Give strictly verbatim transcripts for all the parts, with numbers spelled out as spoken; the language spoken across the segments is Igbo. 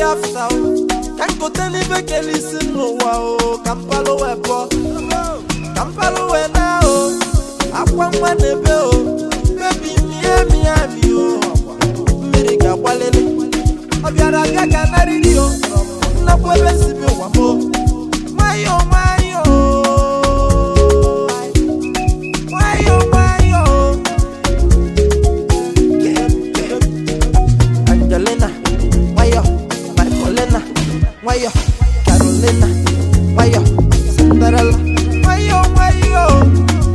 after can't go tell if I can listen no wow Kampalo webo Kampalo we now I want one nebel baby me me am you Miriga walele Obiara gaga na rio na kwebe sibe wamo Mayo mayo Mayo mayo Angelina Mayo Marcolina Mayo Carolina Mayo Cinderella Mayo mayo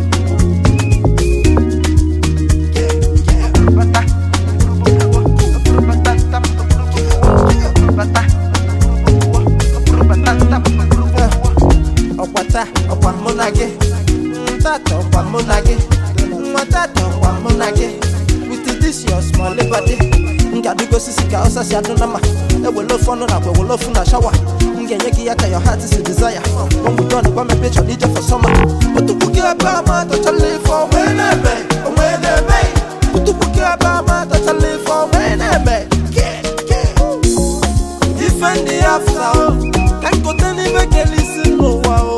Okwa monage, tato okwa monage, tato okwa monage. With this your small body, nga dugo sisi ka osa si aduna ma. E wo lo fun na we wo lo fun na shower. Ngenye ki yaka your heart is a desire. When we done go me picture need for summer. Utu buki aba ma to chale for when e be, when e be. Utu buki aba ma to chale for when e be. Defend the after, can't go tell me make listen no wow.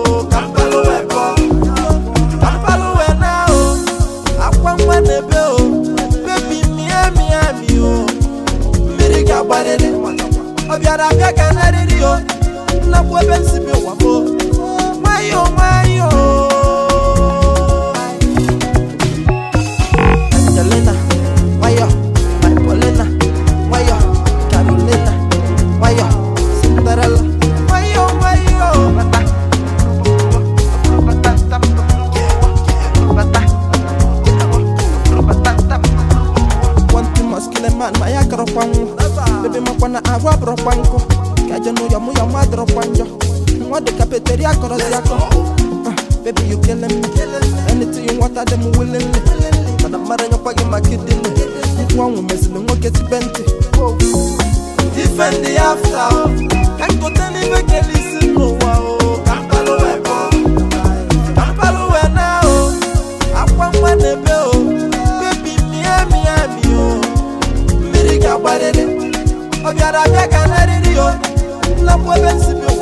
Obiara gaga na rio na kwebe sibe wamo mayo mayo Angelina mayo Marcolina mayo Carolina mayo Cinderella mayo mayo One too muscular man maya karopang Baby makwana agua propanko Kaja no yamu ya madro panjo Mwa de cafeteria korosiako Baby you killing me Anything you want I dem willingly Mana mara nyopage makidini Mkwa umezili mwaketi benti Defend the after Can't go tell me make listen no wow Kampalo webo Kampalo we now Akwa mwanebe o Baby miya miya miyo Miriga barele Obiara gaga na rio na kwebe sibe